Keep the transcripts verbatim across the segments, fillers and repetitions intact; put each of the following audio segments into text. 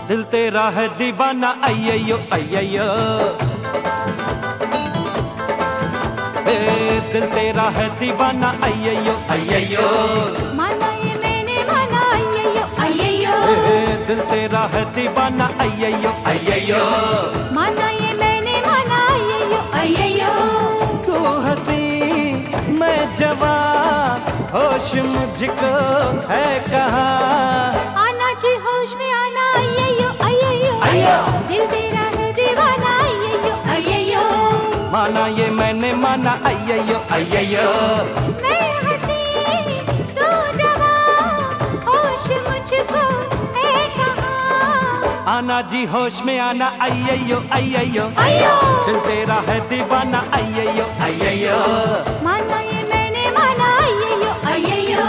दिल तेरा है दीवाना अय्यो अय्यो, ए दिल तेरा है दीवाना अय्यो अय्यो, माना ये मैंने माना अय्यो अय्यो, ए दिल तेरा है दीवाना अय्यो अय्यो, माना ये मैंने माना अय्यो अय्यो। तू हंसी मैं जवान, होश मुझको है कहाँ, आना जी होश में आना अय्यो अय्यो, दिल तेरा है दीवाना अय्यो अय्यो, माना ये मैंने माना अय्यो अय्यो। मैं हंसी तू जवान, होश मुझको है कहाँ, आना जी होश में आना अय्यो अय्यो, अय्यो। दिल तेरा है दीवाना अय्यो अय्यो, माना ये मैंने माना अय्यो अय्यो।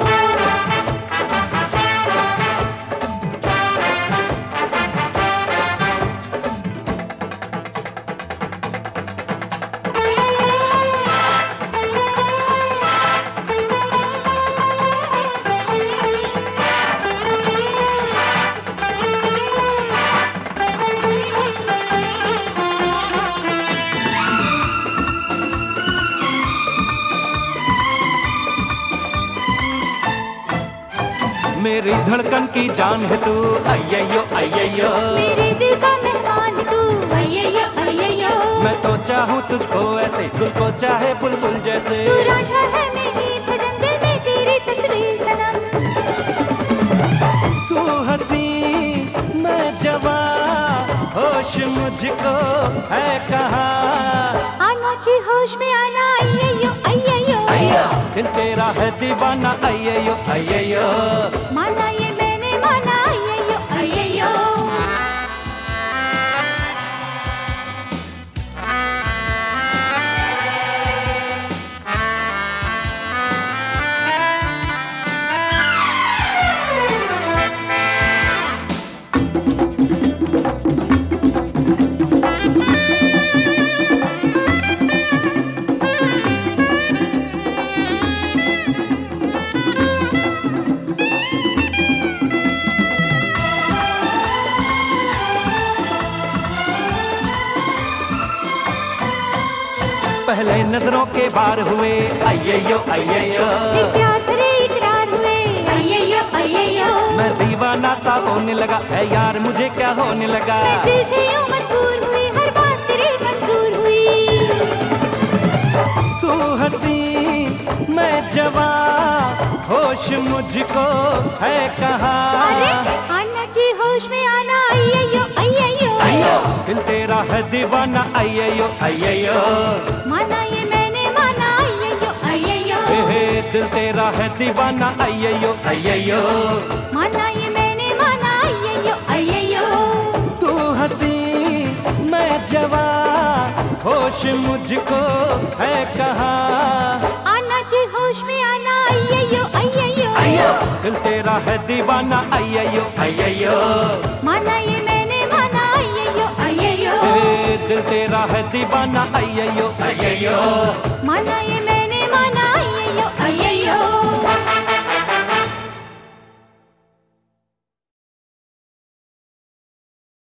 मेरी धड़कन की जान है तू अय्यो अय्यो, मेरे दिल का मेहमान तू अय्यो अय्यो, मैं तो चाहूँ तुझको ऐसे, तुझको चाहे बुलबुल जैसे, तू रांझा है मेरी सजन, दिल में तेरी तस्वीर सनम, तू हंसी मैं जवान, होश मुझको है कहाँ, आना जी होश में आना अय्यो अय्यो, दिल तेरा है दीवाना अय्यो अय्यो, माना ये मैंने माना अय्यो अय्यो। पहले नजरों के बार हुए अय्यो अय्यो, क्या तेरे इकरार हुए अय्यो अय्यो, मैं दीवाना सा होने लगा है यार, मुझे क्या होने लगा, मैं दिल से यूं मजबूर हुई, हर बात तेरी मंजूर हुई, तू हंसी मैं जवान, होश मुझको है कहाँ, अरे आना जी होश में आना अय्यो अय्यो, दिल तेरा है दीवाना अय्यो अय्यो, माना ये मैंने माना अय्यो अय्यो, ए दिल तेरा है दीवाना अय्यो अय्यो, माना ये मैंने माना अय्यो अय्यो, तू हंसी मैं जवान, होश मुझको है कहाँ, आना जी होश में आना अय्यो अय्यो, दिल तेरा है दीवाना अय्यो अय्यो, माना ये मैंने माना अय्यो अय्यो, ए दिल तेरा है दीवाना अय्यो अय्यो।